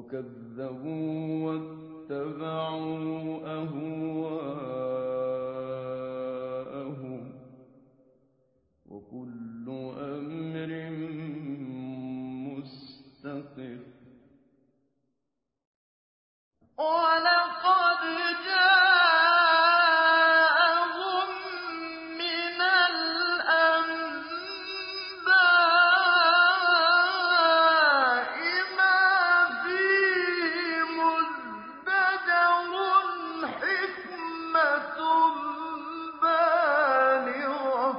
وكذبوا واتبعوا أهواءهم وكل أمر مستقر. ولقد جاءهم من الأنباء ما فيه مزدجر حكمة بالغة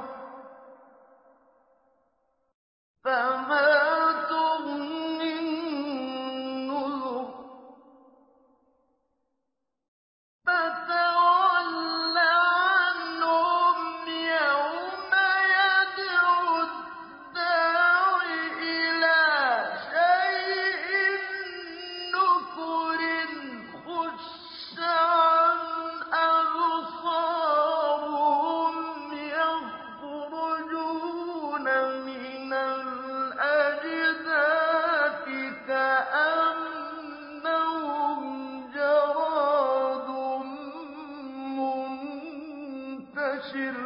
فما تغني النذر فتول عنهم يوم يدعو الداع إلى شيء نكر خش عن أبصارهم يخرجون من الأجداث كأنهم جراد منتشر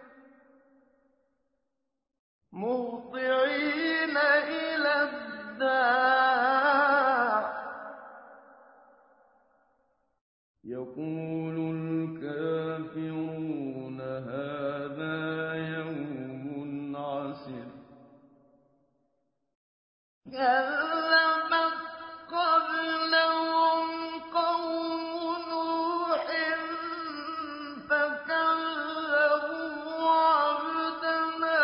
مهطعين إلى الداع يقول الكافرون هذا يوم عسر. كذبت قبلهم قوم نوح فكذبوا عبدنا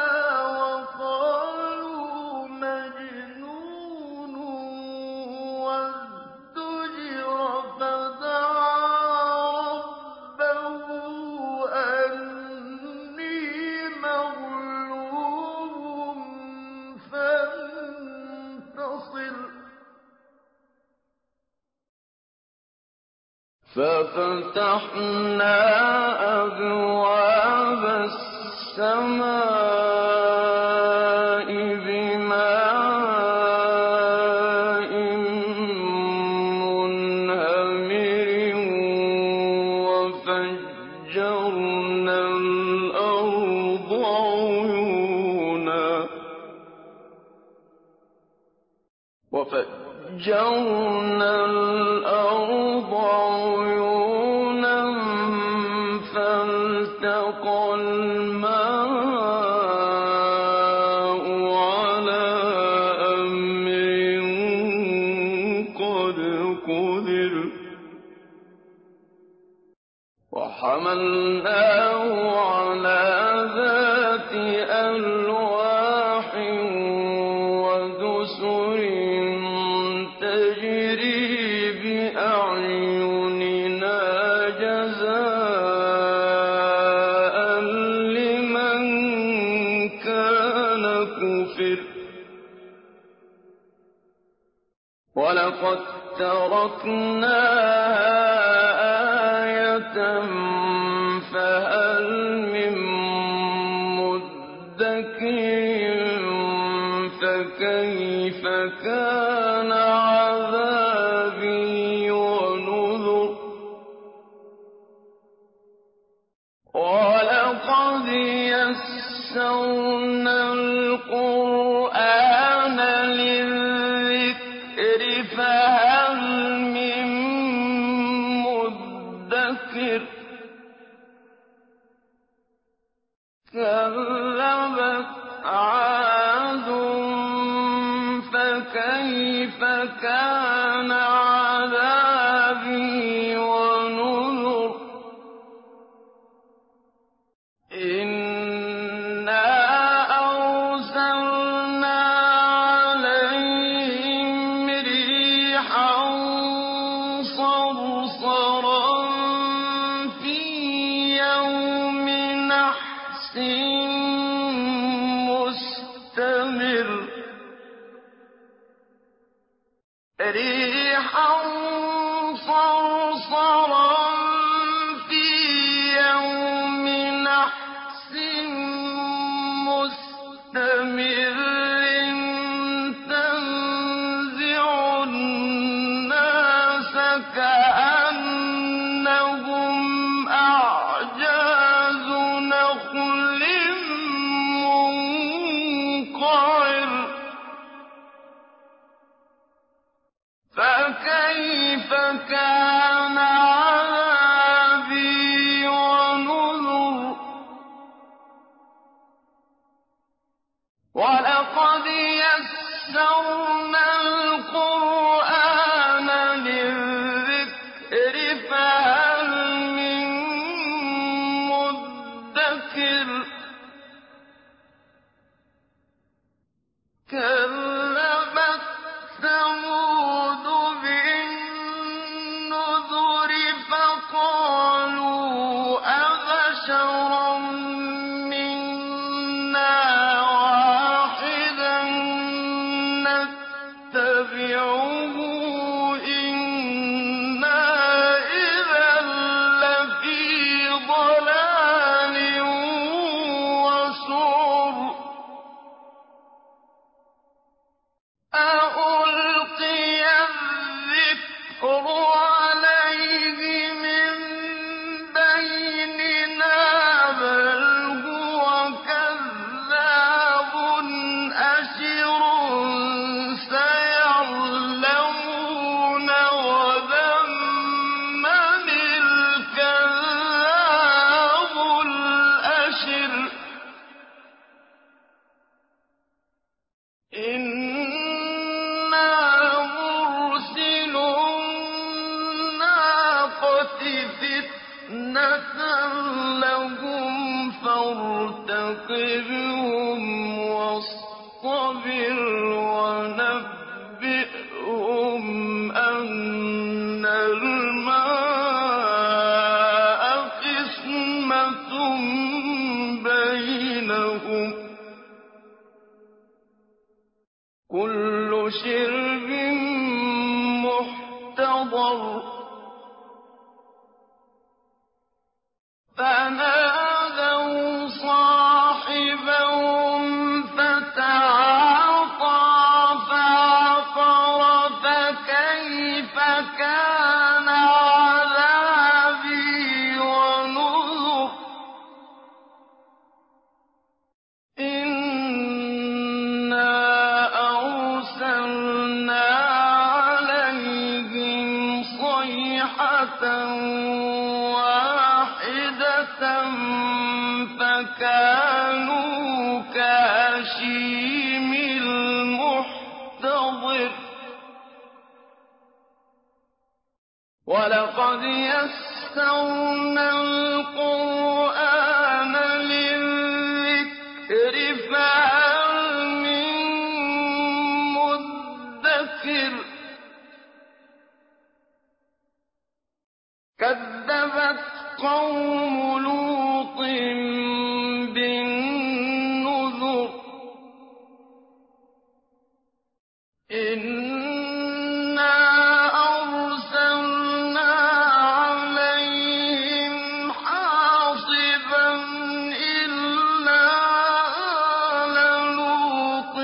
وقالوا مجنون وازدجر فدعا ربه أني مغلوب فانتصر ففتحنا أبواب السماء بماء منهمر وفجرنا الأرض عيونا فالتقى الماء على أمر قد قدر وحملناه على ذات ألواح ودسر تجري بأعيننا جزاء لمن كان كفر. ولقد تركناها آية فهل من مدكر فكيف كان عذابي ونذر. ولقد يسرنا القرآن للذكر فهل من مدكر كذبت عاد فكيف كان عذابي ونذر. إنا أرسلنا عليهم ريحا صرصرا في يوم نحس مستمر ريحا صرصرا في يوم نحس مستمر تنزع الناس كَذَّبَتْ ثَمُودُ بِالنُّذُرِ فَقَالُوا أَبَشَرًا مِّنَّا وَاحِدًا نَّتَّبِعُهُ إِنَّا إِذًا لَّفِي ضَلَالٍ وَسُعُرٍ أَأُلْقِيَ الذِّكْرُ عَلَيْهِ مِن بَيْنِنَا بَلْ هُوَ كَذَّابٌ أَشِرٌ سَيَعْلَمُونَ غَدًا مَّنِ الْكَذَّابُ الْأَشِرُ إِنَّا مُرْسِلُو النَّاقَةِ فِتْنَةً لَّهُمْ فَارْتَقِبْهُمْ وَاصْطَبِرْ وَنَبِّئْهُمْ أَنَّ الْمَاءَ قِسْمَةٌ بَيْنَهُمْ ۖ كُلُّ شِرْبٍ مُّحْتَضَرٌ فَنَادَوْا صَاحِبَهُمْ فَتَعَاطَىٰ فَعَقَرَ فَكَيْفَ كَانَ عَذَابِي وَنُذُرِ إِنَّا أَرْسَلْنَا عَلَيْهِمْ صَيْحَةً وَاحِدَةً فَكَانُوا كَهَشِيمِ الْمُحْتَظِرِ وَلَقَدْ يَسَّرْنَا الْقُرْآنَ لِلذِّكْرِ فَهَلْ مِن مُّدَّكِرٍ كَذَّبَتْ قَوْمُ لُوطٍ بِالنُّذُرِ إِنَّا أَرْسَلْنَا عَلَيْهِمْ حَاصِبًا إِلَّا آلَ لُوطٍ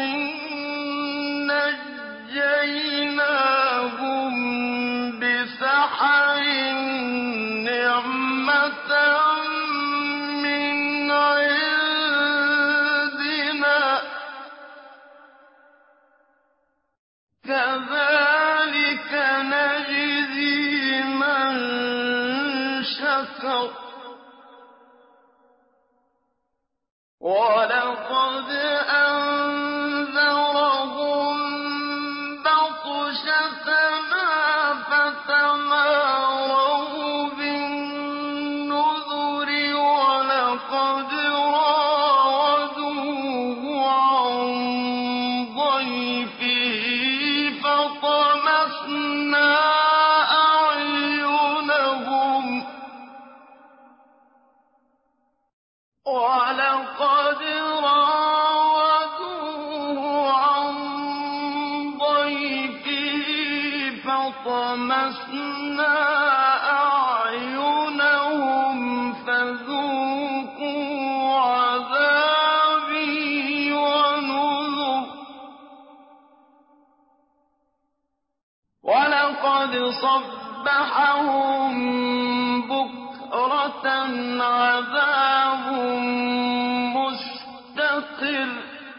نَّجَّيْنَاهُم بِسَحَرٍ نِّعْمَةً مِّنْ عِندِنَا ۚ كَذَٰلِكَ نَجْزِي مَن شَكَرَ وَلَقَدْ أَنذَرَهُم بَطْشَتَنَا فَتَمَارَوْا بِالنُّذُرِ وَلَقَدْ رَاوَدُوهُ عَن ضَيْفِهِ فَطَمَسْنَا أَعْيُنَهُمْ فَذُوقُوا عَذَابِي وَنُذُرِ وَلَقَدْ صَبَّحَهُم بُكْرَةً عَذَابٌ مُّسْتَقِرٌّ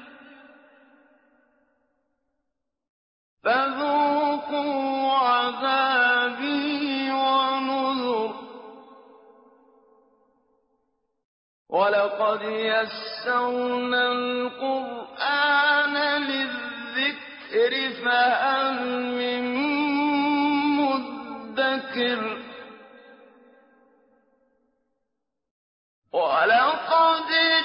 فَذُوقُوا عَذَابِي وَنُذُرِ وَلَقَدْ يَسَّرْنَا الْقُرْآنَ لِلذِّكْرِ فَهَلْ مِن مُّدَّكِرٍ وَلَقَدْ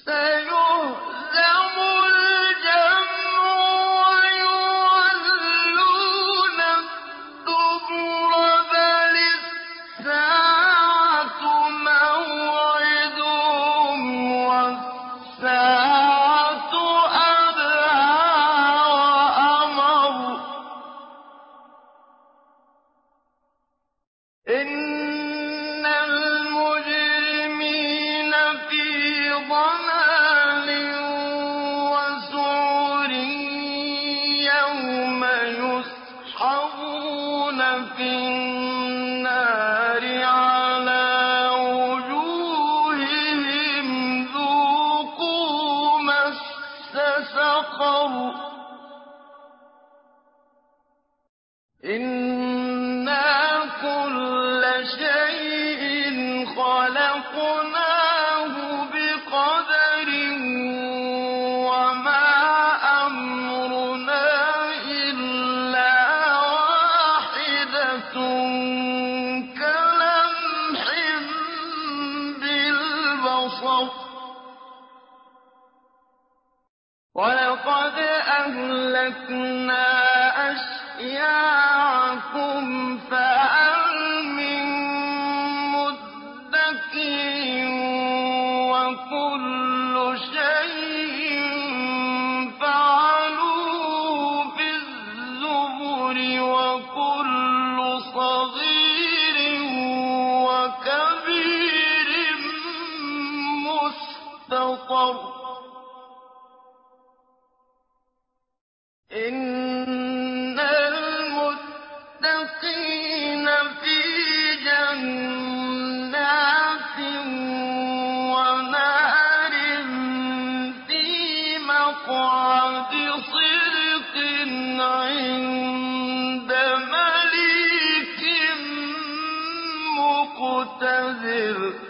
سيهزم الجمع ويولون الدبر بل الساعة موعدهم والساعة أدهى وأمر إن المجرمين في ضلال وسعر يوم يسحبون في النار على وجوههم ذوقوا مس سقر إنا كل شيء خلقناه بقدر وما أمرنا إلا واحدة كلمح بالبصر ولقد أهلكنا أشياعكم فهل من مدكر وكل شيء فعلوه في الزبر وكل صغير وكبير مستطر إن المتقين في جنات ونهر في مقعد صدق عند مليك مقتدر